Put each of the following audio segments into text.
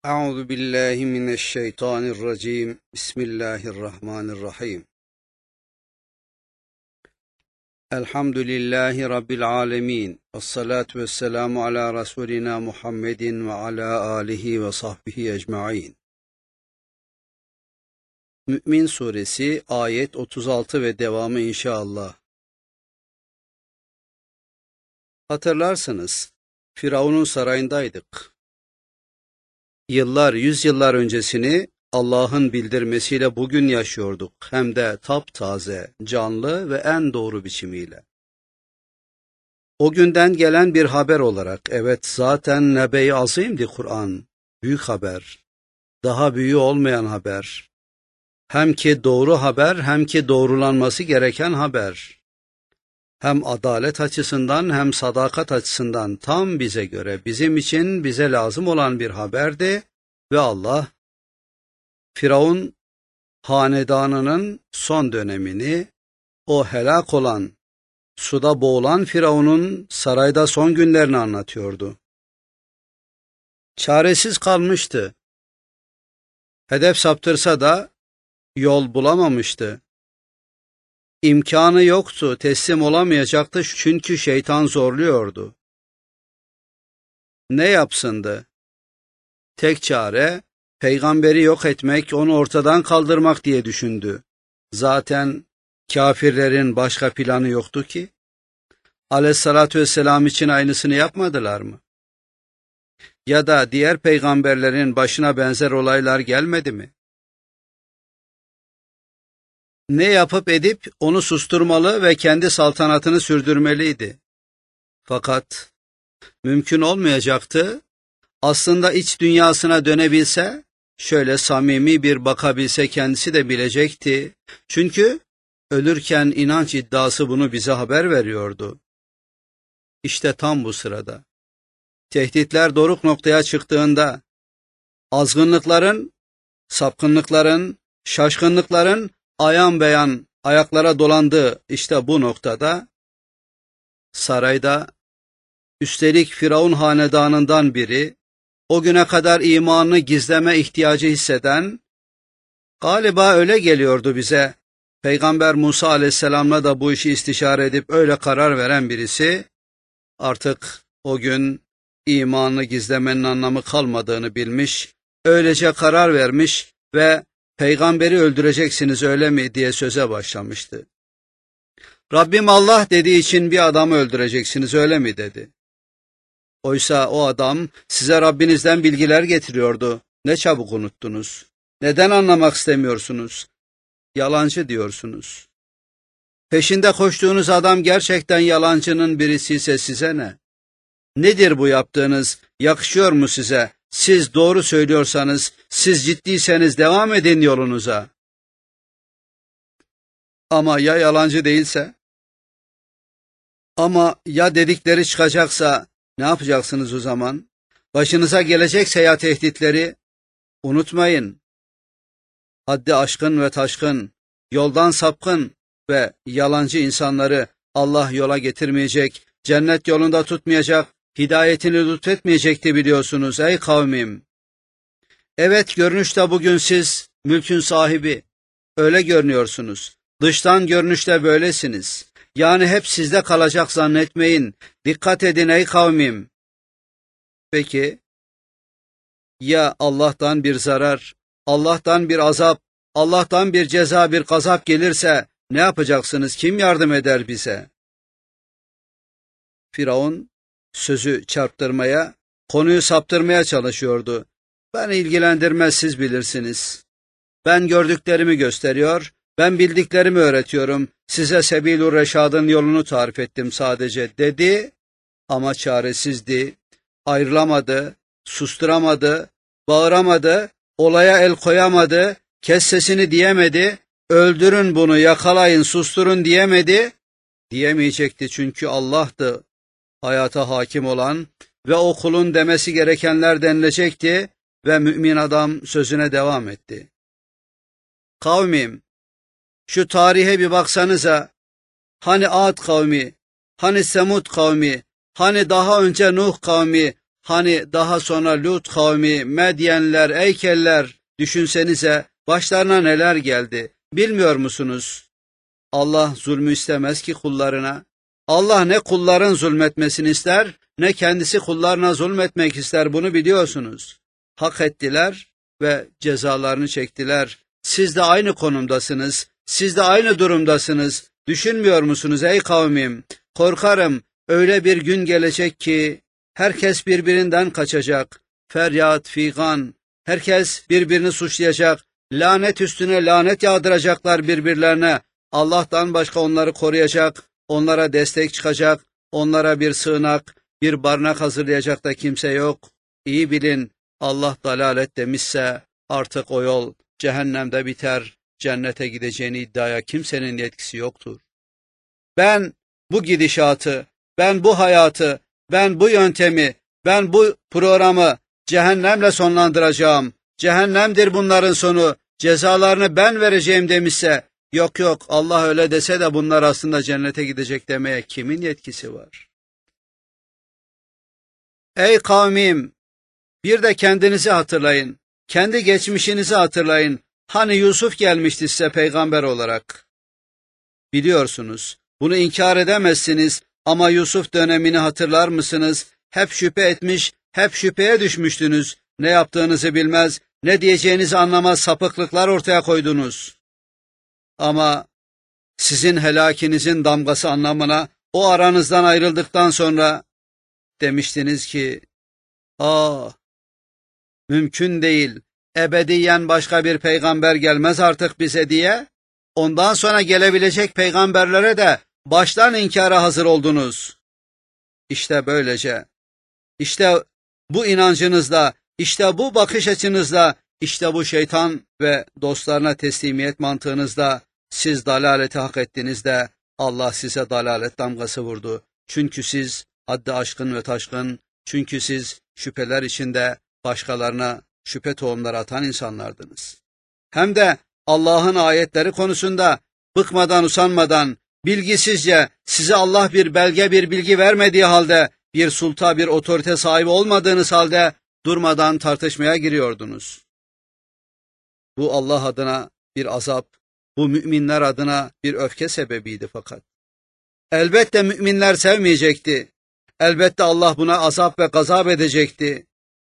Euzu billahi mineşşeytanirracim. Bismillahirrahmanirrahim. Elhamdülillahi Rabbil alemin. Vessalatu vesselamu ala Resulina Muhammedin ve ala alihi ve sahbihi ecmaîn. Mü'min Suresi ayet 36 ve devamı inşallah. Hatırlarsınız, Firavun'un sarayındaydık. Yüzyıllar öncesini Allah'ın bildirmesiyle bugün yaşıyorduk. Hem de taptaze, canlı ve en doğru biçimiyle. O günden gelen bir haber olarak, evet zaten nebe-i azimdi Kur'an, büyük haber, daha büyüğü olmayan haber. Hem ki doğru haber, hem ki doğrulanması gereken haber. Hem adalet açısından hem sadakat açısından tam bize göre, bizim için bize lazım olan bir haberdi ve Allah, Firavun hanedanının son dönemini, o helak olan, suda boğulan Firavun'un sarayda son günlerini anlatıyordu. Çaresiz kalmıştı. Hedef saptırsa da yol bulamamıştı. İmkanı yoktu, teslim olamayacaktı çünkü şeytan zorluyordu. Ne yapsındı? Tek çare, peygamberi yok etmek, onu ortadan kaldırmak diye düşündü. Zaten kafirlerin başka planı yoktu ki. Aleyhissalatü vesselam için aynısını yapmadılar mı? Ya da diğer peygamberlerin başına benzer olaylar gelmedi mi? Ne yapıp edip onu susturmalı ve kendi saltanatını sürdürmeliydi. Fakat mümkün olmayacaktı. Aslında iç dünyasına dönebilse, şöyle samimi bir bakabilse kendisi de bilecekti. Çünkü ölürken inanç iddiası bunu bize haber veriyordu. İşte tam bu sırada, tehditler doruk noktaya çıktığında, azgınlıkların, sapkınlıkların, şaşkınlıkların ayan beyan ayaklara dolandığı işte bu noktada, sarayda, üstelik Firavun hanedanından biri, o güne kadar imanını gizleme ihtiyacı hisseden, galiba öyle geliyordu bize, Peygamber Musa aleyhisselamla da bu işi istişare edip öyle karar veren birisi, artık o gün imanını gizlemenin anlamı kalmadığını bilmiş, öylece karar vermiş ve peygamberi öldüreceksiniz öyle mi diye söze başlamıştı. Rabbim Allah dediği için bir adamı öldüreceksiniz öyle mi dedi. Oysa o adam size Rabbinizden bilgiler getiriyordu. Ne çabuk unuttunuz. Neden anlamak istemiyorsunuz? Yalancı diyorsunuz. Peşinde koştuğunuz adam gerçekten yalancının birisi ise size ne? Nedir bu yaptığınız? Yakışıyor mu size? Siz doğru söylüyorsanız, siz ciddiyseniz devam edin yolunuza. Ama ya yalancı değilse? Ama ya dedikleri çıkacaksa ne yapacaksınız o zaman? Başınıza gelecekse ya tehditleri, unutmayın. Haddi aşkın ve taşkın, yoldan sapkın ve yalancı insanları Allah yola getirmeyecek, cennet yolunda tutmayacak, hidayetini lütfetmeyecekti biliyorsunuz ey kavmim. Evet, görünüşte bugün siz mülkün sahibi, öyle görünüyorsunuz. Dıştan görünüşte böylesiniz. Yani hep sizde kalacak zannetmeyin. Dikkat edin ey kavmim. Peki, ya Allah'tan bir zarar, Allah'tan bir azap, Allah'tan bir ceza, bir gazap gelirse ne yapacaksınız? Kim yardım eder bize? Firavun sözü çarptırmaya, konuyu saptırmaya çalışıyordu. Beni ilgilendirmez, siz bilirsiniz. Ben gördüklerimi gösteriyor, ben bildiklerimi öğretiyorum. Size Sebilur Reşad'ın yolunu tarif ettim sadece dedi ama çaresizdi. Ayrılamadı, susturamadı, bağıramadı, olaya el koyamadı, kes sesini diyemedi, öldürün bunu, yakalayın, susturun diyemedi. Diyemeyecekti çünkü Allah'tı hayata hakim olan ve o kulun demesi gerekenler denilecekti ve mümin adam sözüne devam etti. Kavmim, şu tarihe bir baksanıza, hani Ad kavmi, hani Semud kavmi, hani daha önce Nuh kavmi, Hani daha sonra Lut kavmi, Medyenler, Eykeller, düşünsenize başlarına neler geldi. Bilmiyor musunuz? Allah zulmü istemez ki kullarına. Allah ne kulların zulmetmesini ister, ne kendisi kullarına zulmetmek ister, bunu biliyorsunuz. Hak ettiler ve cezalarını çektiler. Siz de aynı konumdasınız, siz de aynı durumdasınız. Düşünmüyor musunuz ey kavmim? Korkarım öyle bir gün gelecek ki herkes birbirinden kaçacak. Feryat, figan, herkes birbirini suçlayacak. Lanet üstüne lanet yağdıracaklar birbirlerine. Allah'tan başka onları koruyacak, onlara destek çıkacak, onlara bir sığınak, bir barınak hazırlayacak da kimse yok. İyi bilin, Allah dalalet demişse artık o yol cehennemde biter, cennete gideceğini iddiaya kimsenin yetkisi yoktur. Ben bu gidişatı, ben bu hayatı, ben bu yöntemi, ben bu programı cehennemle sonlandıracağım. Cehennemdir bunların sonu, cezalarını ben vereceğim demişse, yok yok Allah öyle dese de bunlar aslında cennete gidecek demeye kimin yetkisi var? Ey kavmim, bir de kendinizi hatırlayın, kendi geçmişinizi hatırlayın. Hani Yusuf gelmişti size peygamber olarak. Biliyorsunuz, bunu inkar edemezsiniz ama Yusuf dönemini hatırlar mısınız? Hep şüphe etmiş, hep şüpheye düşmüştünüz. Ne yaptığınızı bilmez, ne diyeceğinizi anlamaz sapıklıklar ortaya koydunuz. Ama sizin helakinizin damgası anlamına o aranızdan ayrıldıktan sonra demiştiniz ki, mümkün değil, ebediyen başka bir peygamber gelmez artık bize diye, ondan sonra gelebilecek peygamberlere de baştan inkara hazır oldunuz. İşte böylece, işte bu inancınızla, işte bu bakış açınızla, işte bu şeytan ve dostlarına teslimiyet mantığınızla siz dalaleti hak ettiğinizde Allah size dalalet damgası vurdu. Çünkü siz haddi aşkın ve taşkın, çünkü siz şüpheler içinde başkalarına şüphe tohumları atan insanlardınız. Hem de Allah'ın ayetleri konusunda bıkmadan usanmadan, bilgisizce size Allah bir belge bir bilgi vermediği halde, bir sulta bir otorite sahibi olmadığınız halde durmadan tartışmaya giriyordunuz. Bu Allah adına bir azap, bu müminler adına bir öfke sebebiydi fakat. Elbette müminler sevmeyecekti. Elbette Allah buna azap ve gazap edecekti.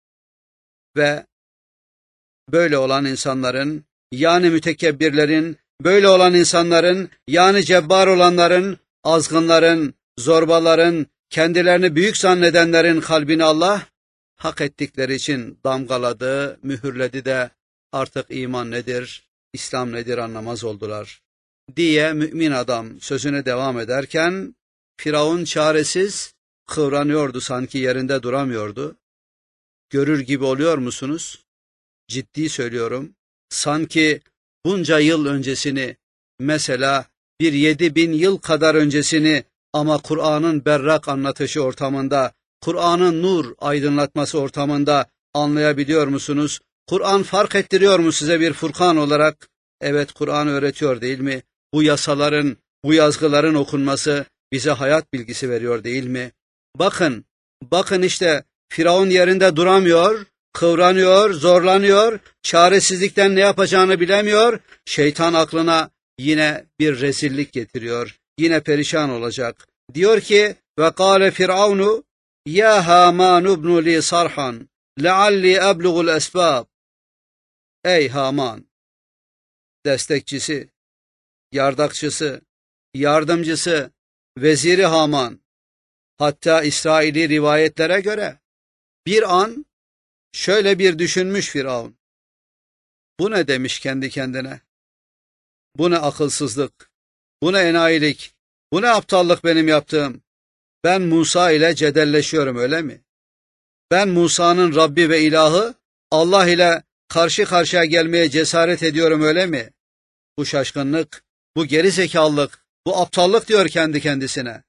Ve böyle olan insanların, yani mütekebbirlerin, böyle olan insanların, yani cebbar olanların, azgınların, zorbaların, kendilerini büyük zannedenlerin kalbini Allah hak ettikleri için damgaladı, mühürledi de artık iman nedir, İslam nedir anlamaz oldular diye mümin adam sözüne devam ederken Firavun çaresiz kıvranıyordu, sanki yerinde duramıyordu. Görür gibi oluyor musunuz? Ciddi söylüyorum. Sanki bunca yıl öncesini, mesela bir 7.000 yıl kadar öncesini ama Kur'an'ın berrak anlatışı ortamında, Kur'an'ın nur aydınlatması ortamında anlayabiliyor musunuz? Kur'an fark ettiriyor mu size bir Furkan olarak? Evet, Kur'an öğretiyor değil mi? Bu yasaların, bu yazgıların okunması bize hayat bilgisi veriyor değil mi? Bakın, bakın işte Firavun yerinde duramıyor, kıvranıyor, zorlanıyor, çaresizlikten ne yapacağını bilemiyor, şeytan aklına yine bir rezillik getiriyor, yine perişan olacak. Diyor ki, ve kâle Firavunu, ya Haman ibnu li sarhan, lealli eblugul esbab. Ey Haman, destekçisi, yardakçısı, yardımcısı, veziri Haman, hatta İsraili rivayetlere göre, bir an şöyle bir düşünmüş Firavun. Bu ne demiş kendi kendine? Bu ne akılsızlık, bu ne enayilik, bu ne aptallık benim yaptığım. Ben Musa ile cedelleşiyorum öyle mi? Ben Musa'nın Rabbi ve ilahı, Allah ile karşı karşıya gelmeye cesaret ediyorum öyle mi? Bu şaşkınlık, bu gerizekalılık, bu aptallık diyor kendi kendisine.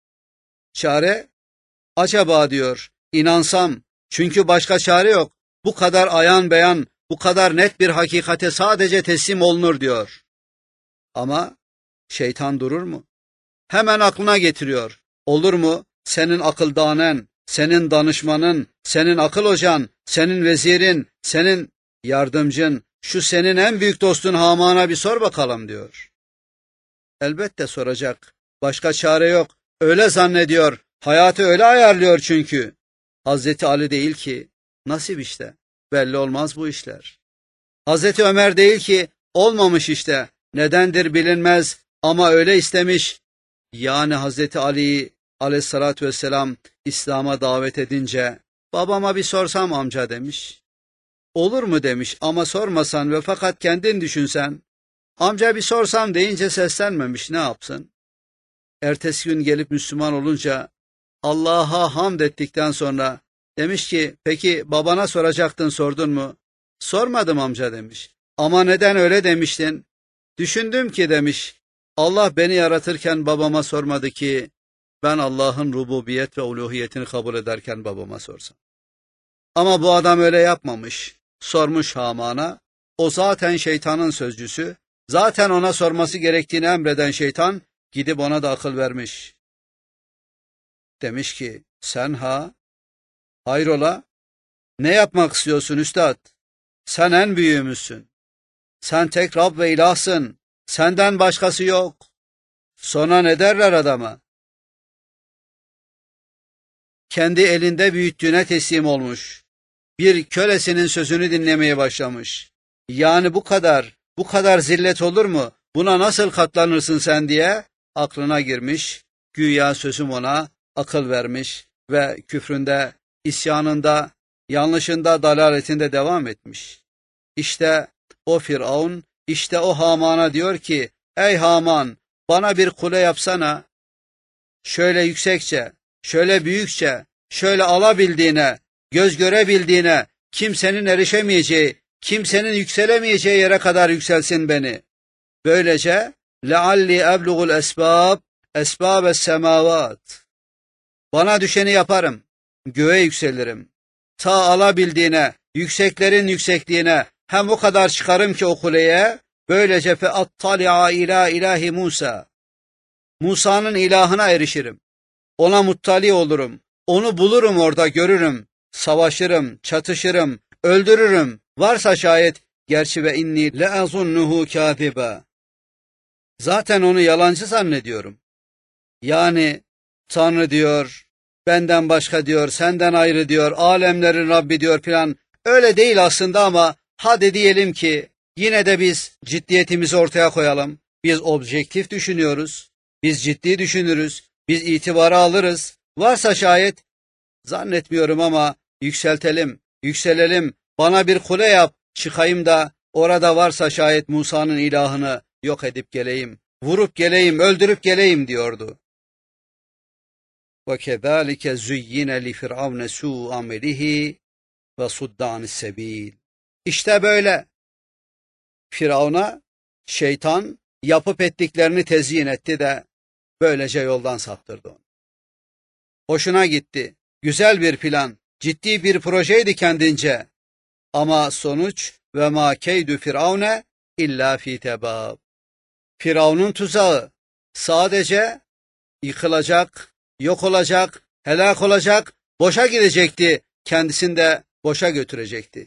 Çare, acaba diyor, inansam, çünkü başka çare yok. Bu kadar ayan beyan, bu kadar net bir hakikate sadece teslim olunur diyor. Ama şeytan durur mu? Hemen aklına getiriyor. Olur mu? Senin akıldanen, senin danışmanın, senin akıl hocan, senin vezirin, senin yardımcın, şu senin en büyük dostun Haman'a bir sor bakalım diyor. Elbette soracak. Başka çare yok. Öyle zannediyor. Hayatı öyle ayarlıyor çünkü. Hazreti Ali değil ki. Nasip işte. Belli olmaz bu işler. Hazreti Ömer değil ki. Olmamış işte. Nedendir bilinmez ama öyle istemiş. Yani Hazreti Ali'yi aleyhissalatü vesselam İslam'a davet edince babama bir sorsam amca demiş. Olur mu demiş ama sormasan ve fakat kendin düşünsen. Amca bir sorsam deyince seslenmemiş, ne yapsın? Ertesi gün gelip Müslüman olunca Allah'a hamd ettikten sonra demiş ki peki babana soracaktın sordun mu? Sormadım amca demiş. Ama neden öyle demiştin? Düşündüm ki demiş Allah beni yaratırken babama sormadı ki ben Allah'ın rububiyet ve uluhiyetini kabul ederken babama sorsam. Ama bu adam öyle yapmamış. Sormuş Haman'a. O zaten şeytanın sözcüsü. Zaten ona sorması gerektiğini emreden şeytan gidip ona da akıl vermiş. Demiş ki sen ha? Hayrola? Ne yapmak istiyorsun üstad? Sen en büyüğümüzsün. Sen tek Rab ve ilahsın. Senden başkası yok. Sonra ne derler adama? Kendi elinde büyüttüğüne teslim olmuş. Bir kölesinin sözünü dinlemeye başlamış. Yani bu kadar zillet olur mu? Buna nasıl katlanırsın sen diye aklına girmiş. Güya sözüm ona akıl vermiş ve küfründe, isyanında, yanlışında, dalaletinde devam etmiş. İşte o Firavun, işte o Haman'a diyor ki, ey Haman, bana bir kule yapsana. Şöyle yüksekçe, şöyle büyükçe, şöyle alabildiğine, göz görebildiğine, kimsenin erişemeyeceği, kimsenin yükselemeyeceği yere kadar yükselsin beni. Böylece lealli eblugul esbab, esbabes semavat. Bana düşeni yaparım, göğe yükselirim. Ta alabildiğine, yükseklerin yüksekliğine, hem o kadar çıkarım ki o kuleye, böylece fe attali'a ila ilahi Musa. Musa'nın ilahına erişirim. Ona muttali olurum. Onu bulurum orada görürüm. Savaşırım, çatışırım, öldürürüm. Varsa şayet gerçi ve inni leazunnuhu kâzibe. Zaten onu yalancı zannediyorum. Yani Tanrı diyor, benden başka diyor, senden ayrı diyor, alemlerin Rabbi diyor filan. Öyle değil aslında ama hadi diyelim ki yine de biz ciddiyetimizi ortaya koyalım. Biz objektif düşünüyoruz. Biz ciddi düşünürüz. Biz itibara alırız. Varsa şayet zannetmiyorum ama yükseltelim, yükselelim. Bana bir kule yap, çıkayım da orada varsa şayet Musa'nın ilahını yok edip geleyim. Vurup geleyim, öldürüp geleyim diyordu. وَكَذَٰلِكَ زُيِّنَ لِفِرْعَوْنَ سُوءُ عَمَلِهِ وَصُدَّ عَنِ السَّب۪يلِ. İşte böyle. Firavun'a şeytan yapıp ettiklerini tezyin etti de böylece yoldan saptırdı onu. Hoşuna gitti. Güzel bir plan, ciddi bir projeydi kendince. Ama sonuç ve ma keydu firavune illa fi tebab. Firavun'un tuzağı sadece yıkılacak, yok olacak, helak olacak, boşa gidecekti, kendisini de boşa götürecekti.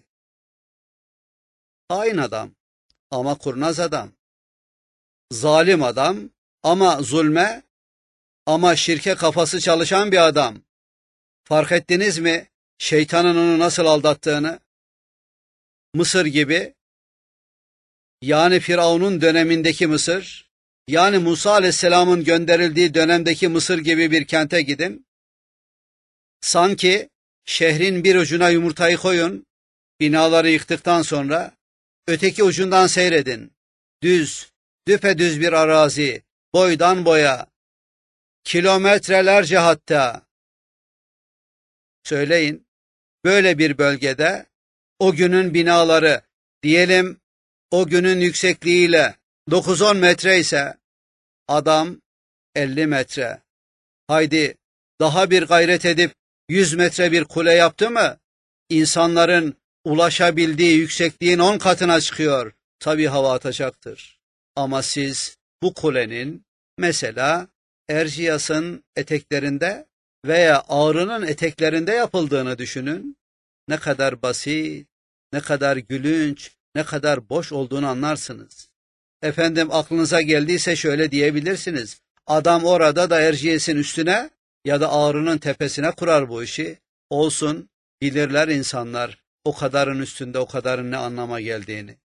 Hain adam ama kurnaz adam. Zalim adam ama zulme, ama şirke kafası çalışan bir adam. Fark ettiniz mi şeytanın onu nasıl aldattığını? Mısır gibi, yani Firavun'un dönemindeki Mısır, yani Musa Aleyhisselam'ın gönderildiği dönemdeki Mısır gibi bir kente gidin. Sanki şehrin bir ucuna yumurtayı koyun, binaları yıktıktan sonra öteki ucundan seyredin. Düz, düpedüz bir arazi, boydan boya, kilometrelerce hatta. Söyleyin, böyle bir bölgede o günün binaları, diyelim o günün yüksekliğiyle 9-10 metre ise adam 50 metre. Haydi daha bir gayret edip 100 metre bir kule yaptı mı insanların ulaşabildiği yüksekliğin 10 katına çıkıyor. Tabii hava atacaktır. Ama siz bu kulenin mesela Erciyes'in eteklerinde veya Ağrı'nın eteklerinde yapıldığını düşünün. Ne kadar basit, ne kadar gülünç, ne kadar boş olduğunu anlarsınız. Efendim aklınıza geldiyse şöyle diyebilirsiniz. Adam orada da Erciyes'in üstüne ya da Ağrı'nın tepesine kurar bu işi. Olsun, bilirler insanlar o kadarın üstünde o kadarın ne anlama geldiğini.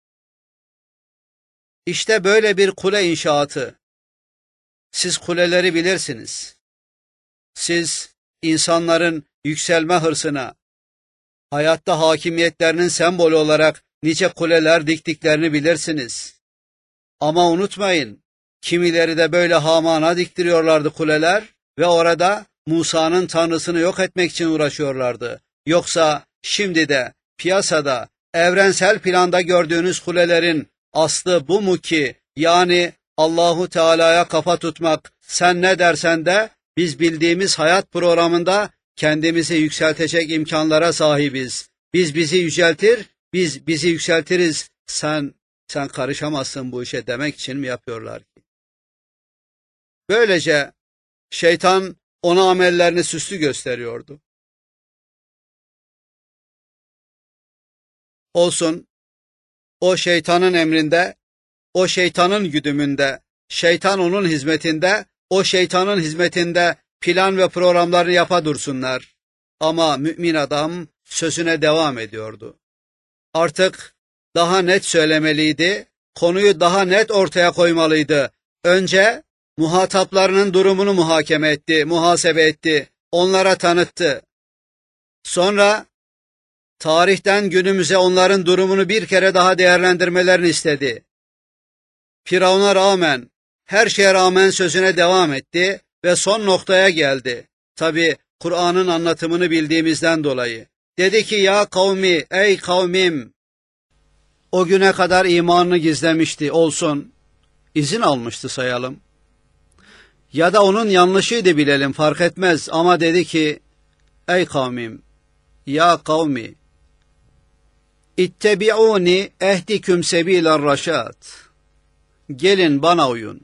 İşte böyle bir kule inşaatı. Siz kuleleri bilirsiniz. Siz insanların yükselme hırsına, hayatta hakimiyetlerinin sembolü olarak nice kuleler diktiklerini bilirsiniz. Ama unutmayın, kimileri de böyle Haman'a diktiriyorlardı kuleler ve orada Musa'nın tanrısını yok etmek için uğraşıyorlardı. Yoksa şimdi de piyasada, evrensel planda gördüğünüz kulelerin aslı bu mu ki? Yani Allahu Teala'ya kafa tutmak, sen ne dersen de biz bildiğimiz hayat programında kendimizi yükseltecek imkanlara sahibiz. Biz bizi yüceltir, biz bizi yükseltiriz. Sen karışamazsın bu işe demek için mi yapıyorlar ki? Böylece şeytan ona amellerini süslü gösteriyordu. Olsun, o şeytanın emrinde, o şeytanın güdümünde, şeytan onun hizmetinde, o şeytanın hizmetinde plan ve programlarını yapa dursunlar. Ama mümin adam sözüne devam ediyordu. Artık daha net söylemeliydi, konuyu daha net ortaya koymalıydı. Önce muhataplarının durumunu muhakeme etti, muhasebe etti, onlara tanıttı. Sonra tarihten günümüze onların durumunu bir kere daha değerlendirmelerini istedi. Firavun'a rağmen, her şeye rağmen sözüne devam etti ve son noktaya geldi. Tabi Kur'an'ın anlatımını bildiğimizden dolayı. Dedi ki ya kavmi, ey kavmim, o güne kadar imanını gizlemişti, olsun, izin almıştı sayalım. Ya da onun yanlışıydı bilelim, fark etmez, ama dedi ki ey kavmim, ya kavmi, İttebi'uni ehdiküm sebiler raşad. Gelin bana uyun.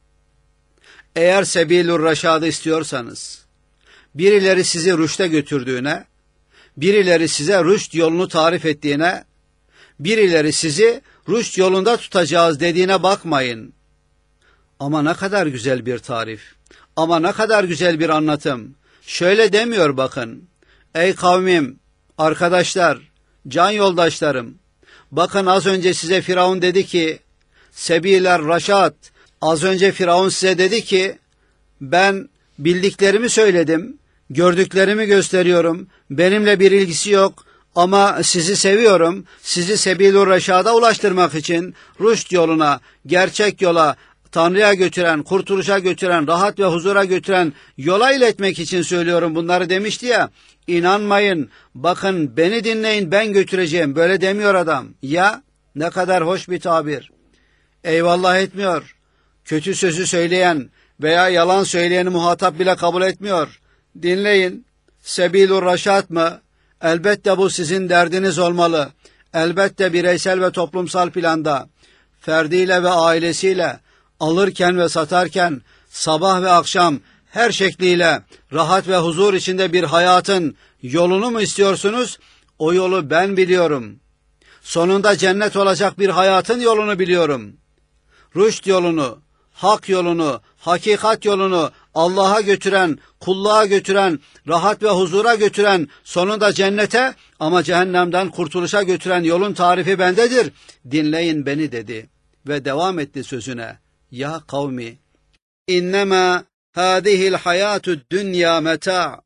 Eğer sebilur raşadı istiyorsanız, birileri sizi rüşte götürdüğüne, birileri size rüşt yolunu tarif ettiğine, birileri sizi rüşt yolunda tutacağız dediğine bakmayın. Ama ne kadar güzel bir tarif, ama ne kadar güzel bir anlatım. Şöyle demiyor bakın, ey kavmim, arkadaşlar, can yoldaşlarım, bakın az önce size Firavun dedi ki, sebiler raşat, az önce Firavun size dedi ki, ben bildiklerimi söyledim, gördüklerimi gösteriyorum, benimle bir ilgisi yok ama sizi seviyorum, sizi sebilur raşada ulaştırmak için, rüşt yoluna, gerçek yola, Tanrı'ya götüren, kurtuluşa götüren, rahat ve huzura götüren yola iletmek için söylüyorum bunları demişti ya. İnanmayın, bakın beni dinleyin, ben götüreceğim, böyle demiyor adam. Ya ne kadar hoş bir tabir. Eyvallah etmiyor. Kötü sözü söyleyen veya yalan söyleyeni muhatap bile kabul etmiyor. Dinleyin, sebilur raşat mı? Elbette bu sizin derdiniz olmalı. Elbette bireysel ve toplumsal planda, ferdiyle ve ailesiyle, alırken ve satarken, sabah ve akşam her şekliyle rahat ve huzur içinde bir hayatın yolunu mu istiyorsunuz? O yolu ben biliyorum. Sonunda cennet olacak bir hayatın yolunu biliyorum. Rüşt yolunu, hak yolunu, hakikat yolunu, Allah'a götüren, kulluğa götüren, rahat ve huzura götüren, sonunda cennete ama cehennemden kurtuluşa götüren yolun tarifi bendedir. Dinleyin beni dedi ve devam etti sözüne. Ya kavmi, innema hadihil hayatud dünya meta.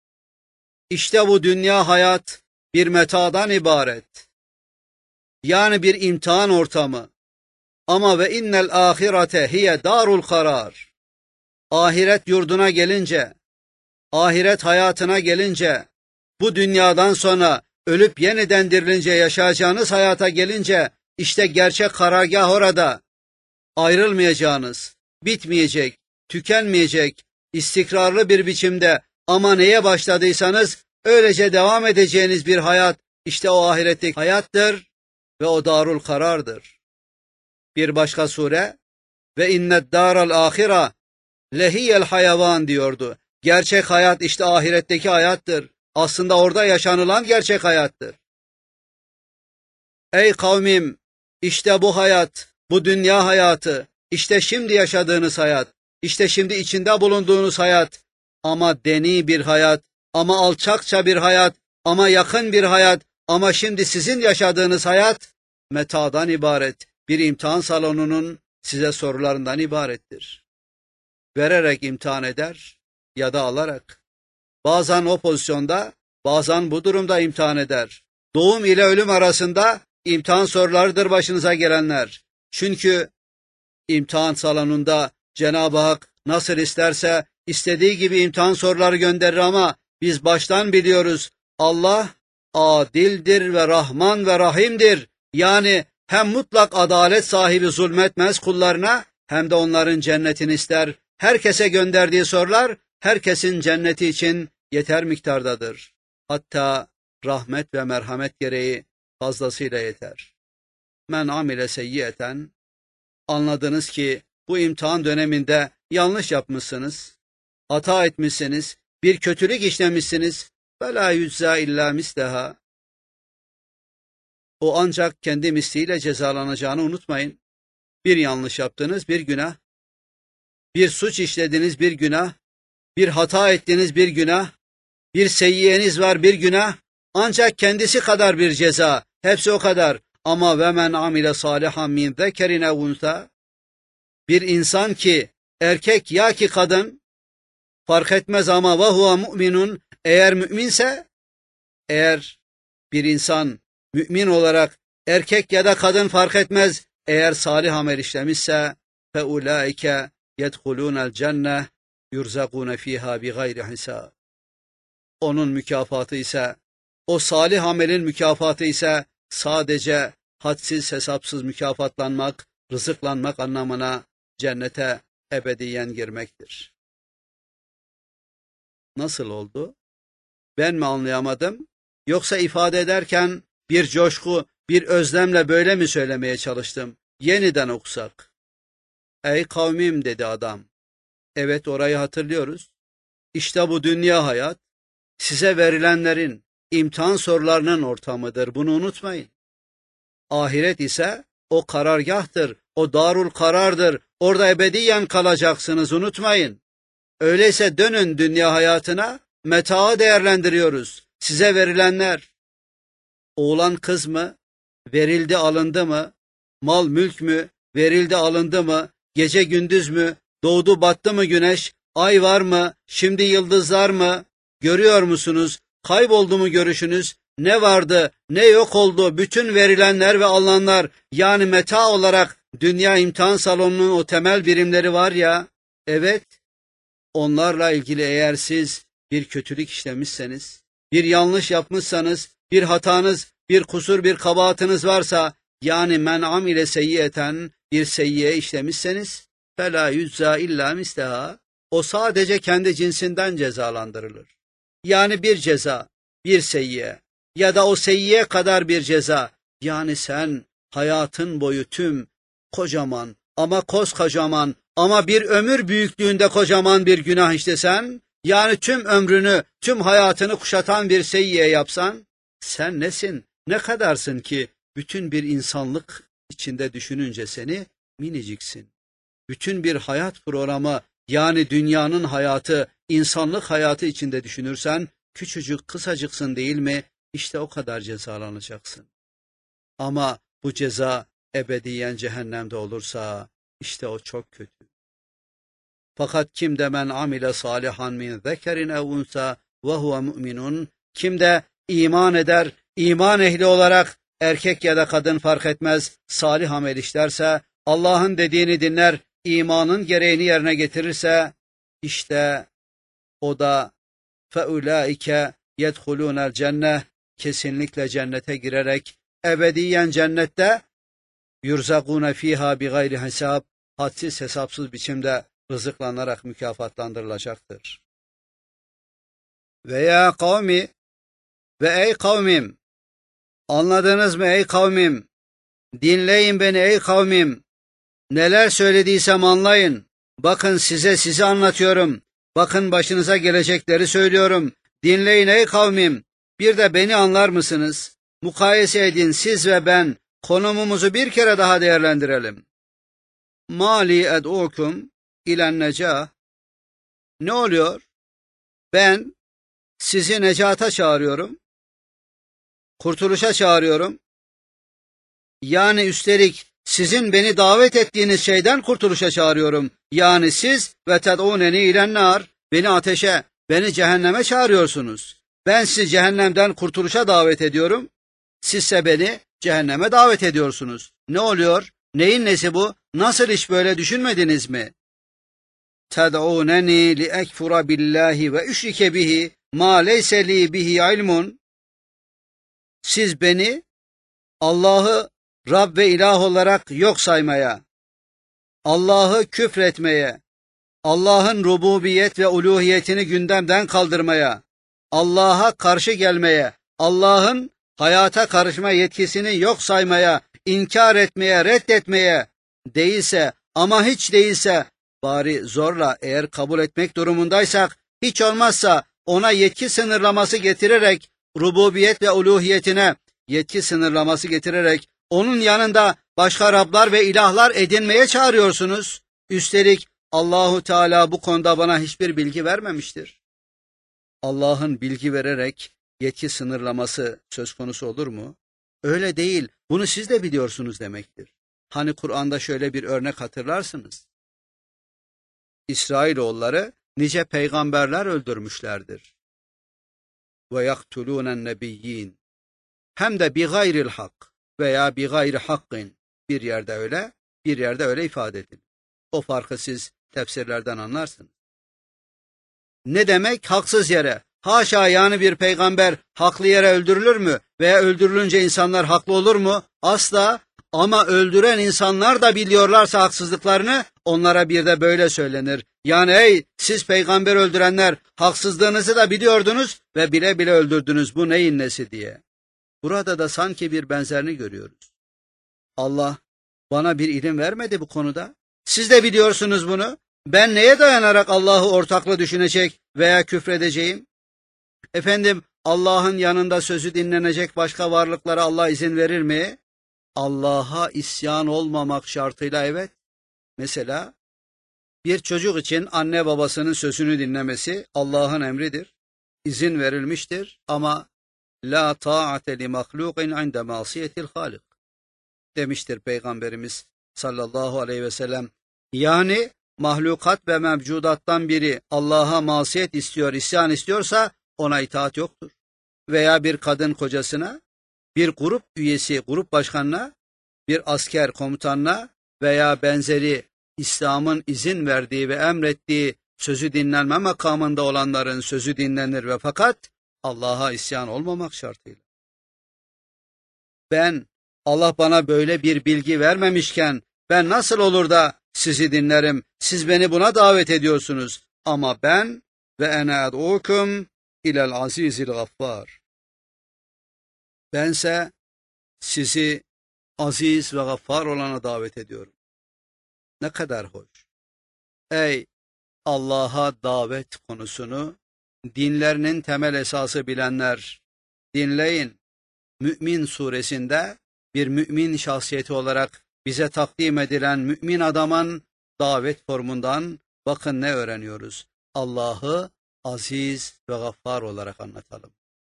İşte bu dünya hayat bir metadan ibaret. Yani bir imtihan ortamı. Ama ve innel ahirete hiye darul karar. Ahiret yurduna gelince, ahiret hayatına gelince, bu dünyadan sonra ölüp yeniden dirilince yaşayacağınız hayata gelince, işte gerçek karargah orada. Ayrılmayacağınız, bitmeyecek, tükenmeyecek, istikrarlı bir biçimde ama neye başladıysanız öylece devam edeceğiniz bir hayat, işte o ahiretteki hayattır ve o darul karardır. Bir başka sure, ve innet daral ahira lehiyel hayvan diyordu. Gerçek hayat işte ahiretteki hayattır. Aslında orada yaşanılan gerçek hayattır. Ey kavmim, işte bu hayat, bu dünya hayatı, işte şimdi yaşadığınız hayat, işte şimdi içinde bulunduğunuz hayat, ama deni bir hayat, ama alçakça bir hayat, ama yakın bir hayat, ama şimdi sizin yaşadığınız hayat, metadan ibaret, bir imtihan salonunun size sorularından ibarettir. Vererek imtihan eder ya da alarak. Bazen o pozisyonda, bazen bu durumda imtihan eder. Doğum ile ölüm arasında imtihan sorularıdır başınıza gelenler. Çünkü imtihan salonunda Cenab-ı Hak nasıl isterse istediği gibi imtihan soruları gönderir ama biz baştan biliyoruz Allah adildir ve Rahman ve Rahim'dir. Yani hem mutlak adalet sahibi zulmetmez kullarına hem de onların cennetini ister. Herkese gönderdiği sorular herkesin cenneti için yeter miktardadır. Hatta rahmet ve merhamet gereği fazlasıyla yeter. Men amile seyyiyeten, anladınız ki bu imtihan döneminde yanlış yapmışsınız, hata etmişsiniz, bir kötülük işlemişsiniz. Vela yüzza illa misleha. O ancak kendi misliyle cezalanacağını unutmayın. Bir yanlış yaptınız, bir günah. Bir suç işlediniz, bir günah. Bir hata ettiniz, bir günah. Bir seyyiyeniz var, bir günah. Ancak kendisi kadar bir ceza. Hepsi o kadar. Ama ve men amile salihan min zekerin ev unsa, bir insan ki erkek ya ki kadın fark etmez ama ve huve mu'minun, eğer müminse, eğer bir insan mümin olarak erkek ya da kadın fark etmez eğer salih amel işlemişse fe ulaike yedhulunel cenneh yurzakune fiha bi gayri hisab. Onun mükafatı ise, o salih amelin mükafatı ise sadece hadsiz hesapsız mükafatlanmak, rızıklanmak anlamına cennete ebediyen girmektir. Nasıl oldu? Ben mi anlayamadım? Yoksa ifade ederken bir coşku, bir özlemle böyle mi söylemeye çalıştım? Yeniden okusak. Ey kavmim dedi adam. Evet, orayı hatırlıyoruz. İşte bu dünya hayat, size verilenlerin, imtihan sorularının ortamıdır. Bunu unutmayın. Ahiret ise o karargahtır, o darul karardır. Orada ebediyen kalacaksınız, unutmayın. Öyleyse dönün dünya hayatına, metaı değerlendiriyoruz. Size verilenler, oğlan kız mı, verildi alındı mı, mal mülk mü, verildi alındı mı, gece gündüz mü, doğdu battı mı güneş, ay var mı, şimdi yıldızlar mı, görüyor musunuz, kayboldu mu görüşünüz, ne vardı, ne yok oldu, bütün verilenler ve alınanlar, yani meta olarak dünya imtihan salonunun o temel birimleri var ya, evet, onlarla ilgili eğer siz bir kötülük işlemişseniz, bir yanlış yapmışsanız, bir hatanız, bir kusur, bir kabahatiniz varsa, yani men amile seyyiyeten, bir seyyiye işlemişseniz, fela yüzza illa misleha, o sadece kendi cinsinden cezalandırılır. Yani bir ceza, bir seyyiye ya da o seyyiye kadar bir ceza, yani sen hayatın boyu tüm kocaman ama koskocaman ama bir ömür büyüklüğünde kocaman bir günah işlesen, yani tüm ömrünü, tüm hayatını kuşatan bir seyyiye yapsan, sen nesin, ne kadarsın ki bütün bir insanlık içinde düşününce seni miniciksin. Bütün bir hayat programı, yani dünyanın hayatı, insanlık hayatı içinde düşünürsen, küçücük kısacıksın değil mi? İşte o kadar cezalanacaksın. Ama bu ceza ebediyen cehennemde olursa, işte o çok kötü. Fakat kim de men amile salihan min zekerin ev unsa ve huve mu'minun, kim de iman eder, iman ehli olarak erkek ya da kadın fark etmez salih amel işlerse, Allah'ın dediğini dinler, imanın gereğini yerine getirirse, işte o da feulaike yedhulunel cenneh, kesinlikle cennete girerek ebediyen cennette yurzakune fiha bi gayri hesab, hadsiz hesapsız biçimde rızıklanarak mükafatlandırılacaktır. Veya kavmi, ve ey kavmim, anladınız mı ey kavmim? Dinleyin beni ey kavmim. Neler söylediysem anlayın. Bakın sizi anlatıyorum. Bakın başınıza gelecekleri söylüyorum. Dinleyin ey kavmim. Bir de beni anlar mısınız? Mukayese edin siz ve ben. Konumumuzu bir kere daha değerlendirelim. Mali ed'ukum ilen necah. Ne oluyor? Ben sizi necata çağırıyorum. Kurtuluşa çağırıyorum. Yani üstelik sizin beni davet ettiğiniz şeyden kurtuluşa çağırıyorum. Yani siz ve ted'uneni ilen nar. Beni ateşe, beni cehenneme çağırıyorsunuz. Ben sizi cehennemden kurtuluşa davet ediyorum. Sizse beni cehenneme davet ediyorsunuz. Ne oluyor? Neyin nesi bu? Nasıl hiç böyle düşünmediniz mi? Ted'uneni li ekfura billahi ve üşrike bihi ma leyse li bihi ilmun. Siz beni Allah'ı Rab ve ilah olarak yok saymaya, Allah'ı küfretmeye, Allah'ın rububiyet ve uluhiyetini gündemden kaldırmaya, Allah'a karşı gelmeye, Allah'ın hayata karışma yetkisini yok saymaya, inkar etmeye, reddetmeye, değilse ama hiç değilse bari zorla eğer kabul etmek durumundaysak, hiç olmazsa ona yetki sınırlaması getirerek, rububiyet ve uluhiyetine yetki sınırlaması getirerek, onun yanında başka Rablar ve ilahlar edinmeye çağırıyorsunuz. Üstelik Allahu Teala bu konuda bana hiçbir bilgi vermemiştir. Allah'ın bilgi vererek yetki sınırlaması söz konusu olur mu? Öyle değil. Bunu siz de biliyorsunuz demektir. Hani Kur'an'da şöyle bir örnek hatırlarsınız. İsrailoğulları nice peygamberler öldürmüşlerdir. Ve yaktulûnen nebiyyin. Hem de bi gayril hak veya bi gayri hakkin. Bir yerde öyle, bir yerde öyle ifade edin. O farkı siz tefsirlerden anlarsınız. Ne demek? Haksız yere. Haşa, yani bir peygamber haklı yere öldürülür mü? Veya öldürülünce insanlar haklı olur mu? Asla. Ama öldüren insanlar da biliyorlarsa haksızlıklarını, onlara bir de böyle söylenir. Yani ey siz peygamber öldürenler, haksızlığınızı da biliyordunuz ve bile bile öldürdünüz. Bu neyin nesi diye. Burada da sanki bir benzerini görüyoruz. Allah bana bir ilim vermedi bu konuda. Siz de biliyorsunuz bunu. Ben neye dayanarak Allah'ı ortaklı düşünecek veya küfredeceğim? Efendim, Allah'ın yanında sözü dinlenecek başka varlıklara Allah izin verir mi? Allah'a isyan olmamak şartıyla evet. Mesela bir çocuk için anne babasının sözünü dinlemesi Allah'ın emridir. İzin verilmiştir ama la ta'ate li mahlukin inde masiyetil halik demiştir Peygamberimiz sallallahu aleyhi ve sellem. Yani mahlukat ve mevcudattan biri Allah'a masiyet istiyor, isyan istiyorsa ona itaat yoktur. Veya bir kadın kocasına, bir grup üyesi, grup başkanına, bir asker komutanına veya benzeri İslam'ın izin verdiği ve emrettiği sözü dinlenme makamında olanların sözü dinlenir ve fakat Allah'a isyan olmamak şartıyla. Allah bana böyle bir bilgi vermemişken ben nasıl olur da sizi dinlerim? Siz beni buna davet ediyorsunuz. Ama ben ve ene ed'ukum ilel azizil gaffar. Bense sizi aziz ve gaffar olana davet ediyorum. Ne kadar hoş. Ey Allah'a davet konusunu dinlerinin temel esası bilenler, dinleyin. Mü'min suresinde bir mümin şahsiyeti olarak bize takdim edilen mümin adamın davet formundan bakın ne öğreniyoruz. Allah'ı aziz ve gaffar olarak anlatalım.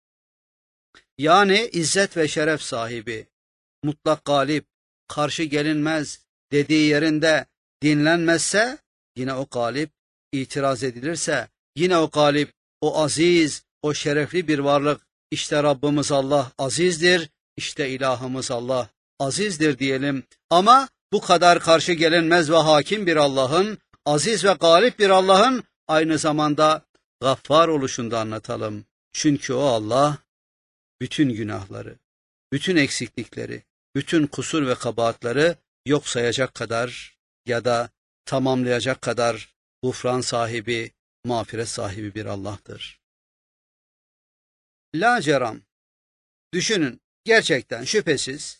Yani izzet ve şeref sahibi, mutlak galip, karşı gelinmez dediği yerinde dinlenmezse yine o galip, itiraz edilirse yine o galip, o aziz, o şerefli bir varlık. İşte Rabbimiz Allah azizdir, işte ilahımız Allah azizdir diyelim. Ama bu kadar karşı gelinmez ve hakim bir Allah'ın, aziz ve galip bir Allah'ın aynı zamanda gaffar oluşunu da anlatalım. Çünkü o Allah bütün günahları, bütün eksiklikleri, bütün kusur ve kabahatları yok sayacak kadar ya da tamamlayacak kadar gufran sahibi, mağfiret sahibi bir Allah'tır. La ceram. Düşünün, gerçekten şüphesiz.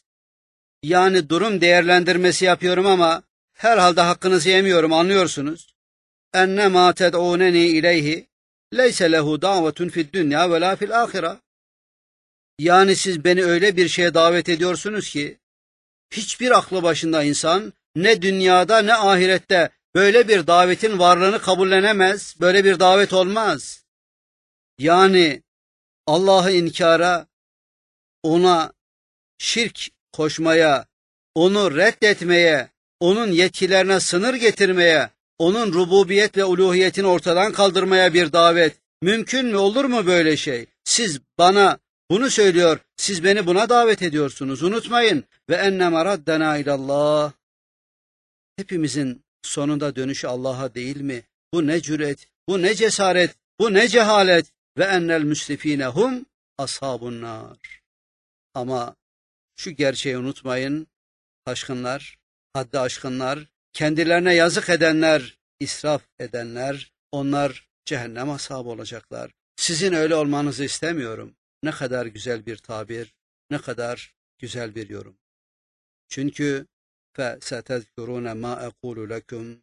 Yani durum değerlendirmesi yapıyorum ama herhalde hakkınızı yemiyorum, anlıyorsunuz. ennemâ ted'ûneni ileyhi leyse lehu davetun fid dünya ve la fil ahire. Yani siz beni öyle bir şeye davet ediyorsunuz ki hiçbir aklı başında insan ne dünyada ne ahirette böyle bir davetin varlığını kabullenemez. Böyle bir davet olmaz. Yani Allah'ı inkara, ona şirk koşmaya, onu reddetmeye, onun yetkilerine sınır getirmeye, onun rububiyet ve uluhiyetini ortadan kaldırmaya bir davet. Mümkün mü, olur mu böyle şey? Siz bana bunu söylüyor, siz beni buna davet ediyorsunuz. Unutmayın. Ve enneme raddena ilallah. Hepimizin sonunda dönüşü Allah'a değil mi? Bu ne cüret, bu ne cesaret, bu ne cehalet. Ve ennel müsrifine hum ashabun nar. Ama şu gerçeği unutmayın. Taşkınlar, haddi aşkınlar, kendilerine yazık edenler, israf edenler, onlar cehennem ashabı olacaklar. Sizin öyle olmanızı istemiyorum. Ne kadar güzel bir tabir, ne kadar güzel bir yorum. Çünkü فَسَتَذْكُرُونَ مَا أَقُولُ لَكُمْ.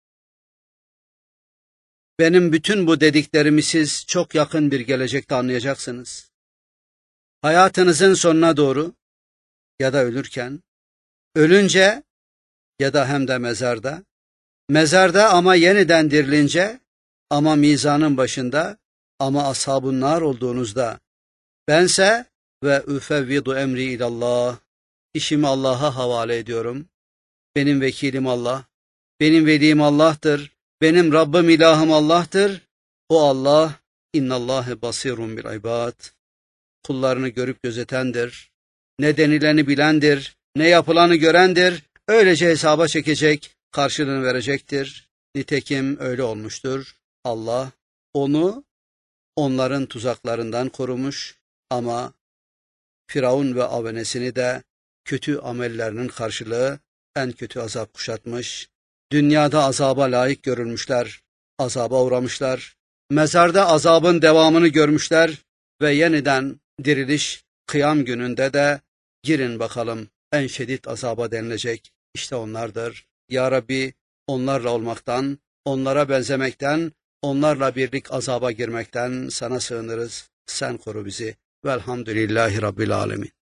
Benim bütün bu dediklerimi siz çok yakın bir gelecekte anlayacaksınız. Hayatınızın sonuna doğru ya da ölürken, ölünce ya da hem de mezarda, mezarda ama yeniden dirilince, ama mizanın başında, ama ashab-ın nar olduğunuzda, bense ve üfevvidu emri ilallah, işimi Allah'a havale ediyorum. Benim vekilim Allah, benim velim Allah'tır, benim Rabbim ilahım Allah'tır. O Allah, innallâhe basirun bil ibad, kullarını görüp gözetendir, ne denileni bilendir, ne yapılanı görendir, öylece hesaba çekecek, karşılığını verecektir. Nitekim öyle olmuştur. Allah onu onların tuzaklarından korumuş ama Firavun ve avenesini de kötü amellerinin karşılığı en kötü azap kuşatmış. Dünyada azaba layık görülmüşler, azaba uğramışlar. Mezarda azabın devamını görmüşler ve yeniden diriliş, kıyam gününde de girin bakalım en şiddet azaba denilecek. İşte onlardır. Ya Rabbi, onlarla olmaktan, onlara benzemekten, onlarla birlik azaba girmekten sana sığınırız. Sen koru bizi. Velhamdülillahi Rabbil Alemin.